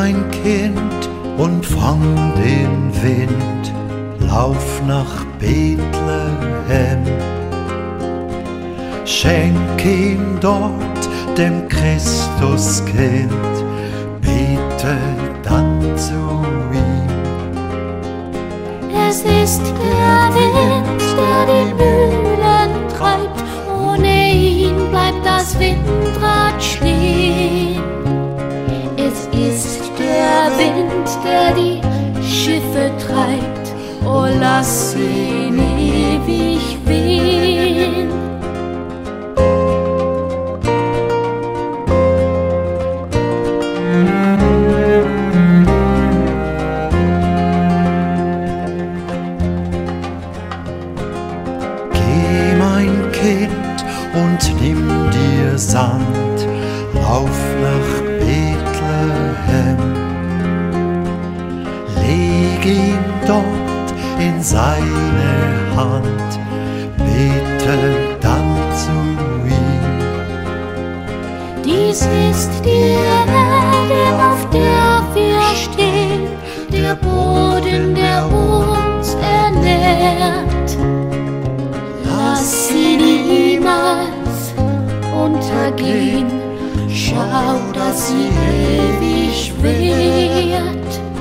mein Kind, und fang den Wind, lauf nach Bethlehem. Schenk ihn dort dem Christuskind, bete dann zu ihm. Es ist der Wind, der die Mühlen treibt, ohne ihn bleibt das Windrad stehen. Es ist der Wind, der die Schiffe treibt, oh lass ihn ewig wehen. Geh, mein Kind, und nimm dir Sand, lauf nach Bethlehem. Leg ihn dort in seine Hand, bete dann zu ihm. Dies ist die Erde, auf der wir stehen, der Boden, der uns ernährt. Lass sie niemals untergehen, schau, dass sie ewig währt.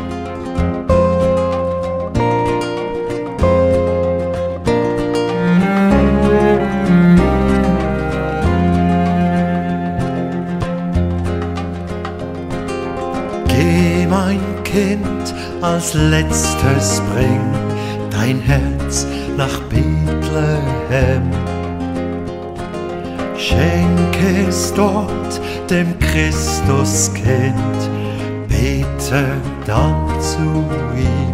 Geh, mein Kind, als letztes bring dein Herz nach Bethlehem. Schenk es dort dem Christuskind, bete dann zu ihm.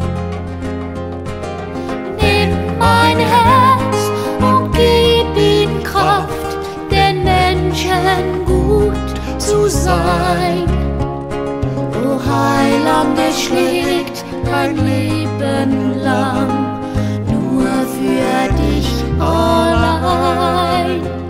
Nimm mein Herz und gib ihm Kraft, den Menschen gut zu sein. O Heiland, es schlägt dein Leben lang nur für dich allein.